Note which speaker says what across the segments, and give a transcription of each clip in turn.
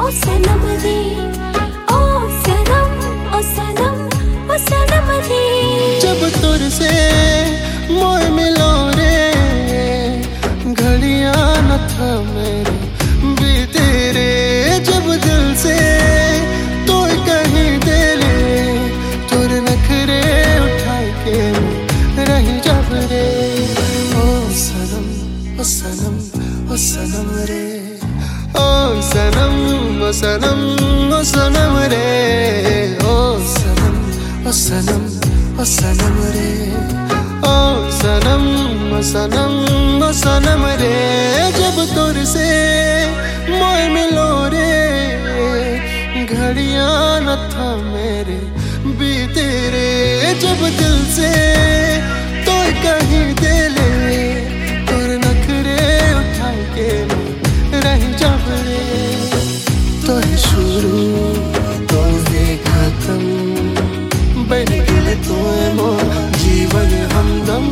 Speaker 1: ओ सनम रे, ओ सनम, ओ सनम, ओ सनम रे।
Speaker 2: जब तुर से मोह मिलो रे, घड़ियां न था मेरे बीते रे। जब दिल से तो कहीं दे ले, तुर नखरे उठा के रही जब रे। ओ सनम, ओ सनम, ओ सनम रे, ओ सनम, ओ सनम, ओ सनम रे। ओ सनम, ओ सनम, ओ सनम रे, ओ सनम, ओ सनम, ओ सनम रे। जब तुर से मोह मिलो रे, घड़ियां न था मेरे बीते रे। जब दिल से तो कहीं दे ले, तुर नखरे उठा के रही जब रे। तो है शुरू तो है खत्म, बन गए तो मो जीवन हमदम।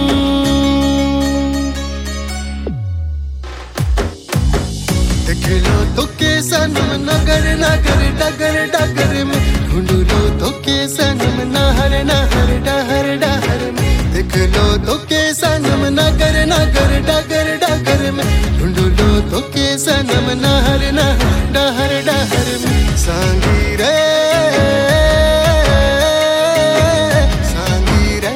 Speaker 2: देख लो तो के सनम नगर नगर डगर डगर में, ढूंढ लो तो के सनम नहर नहर डहर डहर में। देख लो तो के सनम नगर नगर डगर डगर में, ढूंढ लो तो के सनम नहर नहर डहर डहर में। सांगी रे, सांगी रे।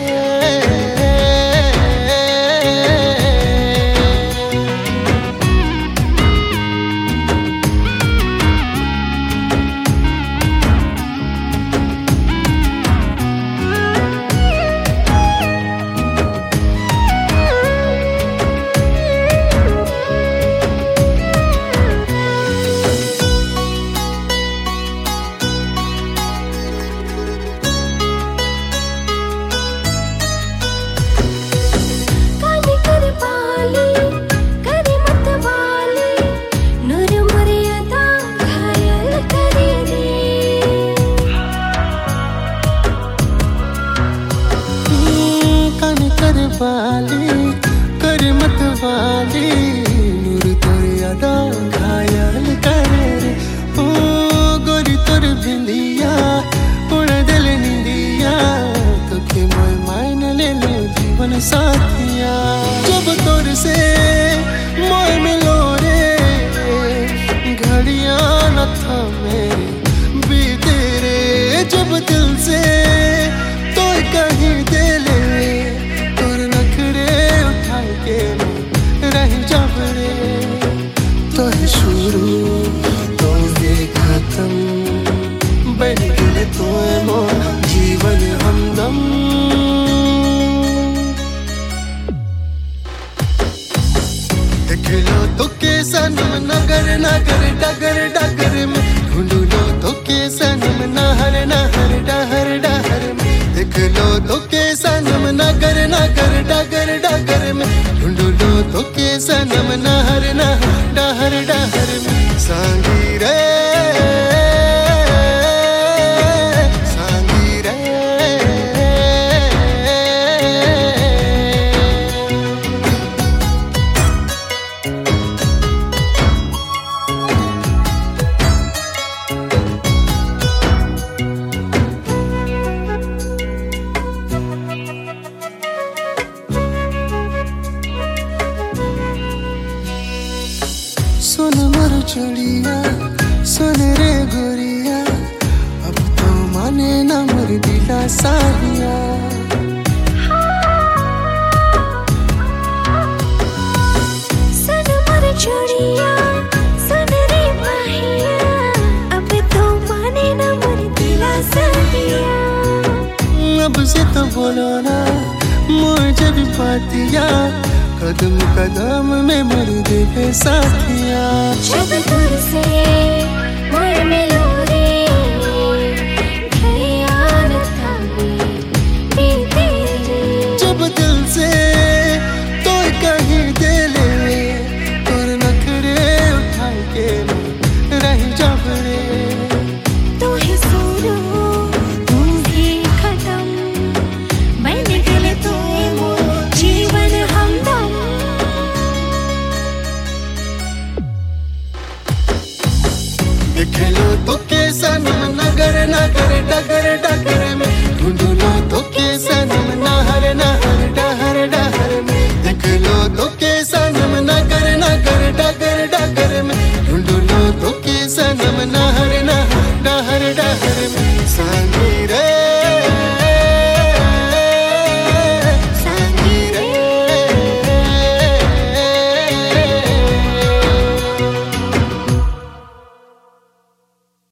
Speaker 2: वाली कर मत वाली, नूर तेरी अदा घायल करे रे। ओ गोरी तोर बिंदिया उड़ दिल निंदिया, तो के मोय मायन ले ले जीवन साथिया। जब तोर से मोय मिलो रे, घड़ियां न था मेरे बीते रे। जब दिल से तो कहीं दे ले, रही जब रे। तो है शुरू तो ये खत्म, बन गए तो मो जीवन हमदम। देख लो तो के सनम नगर नगर डगर डगर में, ढूंढ लो तो के सनम नहर नहर डहर डहर में। देख लो तो के सनम नगर नगर डगर डगर में, ढूंढ लो तो के सनम नहर नहर डहर डहर में। सांगी रे, सांगी रे। सुन मर चढ़िया, सुन रे गोरिया, अब तो माने न मर दिला साहिया।
Speaker 1: सुन मर चढ़िया, सुन रे माहिया, अब तो माने न मर दिला साहिया।
Speaker 2: अब से तो बोलो ना मुझे भी पातिया, कदम कदम में मर दे साथिया।
Speaker 1: जब तुर से मोह मिलो रे, घड़ियां न था मेरे बीते रे।
Speaker 2: जब दिल से तो कहीं दे ले, तुर नखरे उठा के रही जब रे।
Speaker 1: तो है शुरू तो है खत्म, बन गए तो मो जीवन हमदम।
Speaker 2: देख लो तो के सनम नगर नगर डगर डगर में ढूंढ लो तो के सनम नहर नहर